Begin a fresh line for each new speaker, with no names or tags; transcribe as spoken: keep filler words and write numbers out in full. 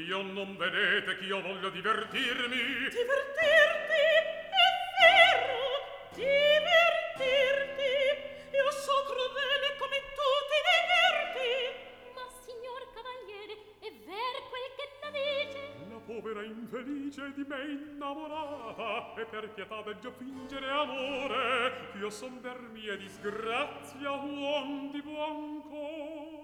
Io non vedete che io voglio divertirmi?
Divertirti? È vero, divertirti. Io so crudele come tu ti diverti.
Ma signor cavaliere, è vero quel che la dice?
La povera infelice di me innamorata, e per pietà deggio fingere amore, io son per mia disgrazia uom di buon cor.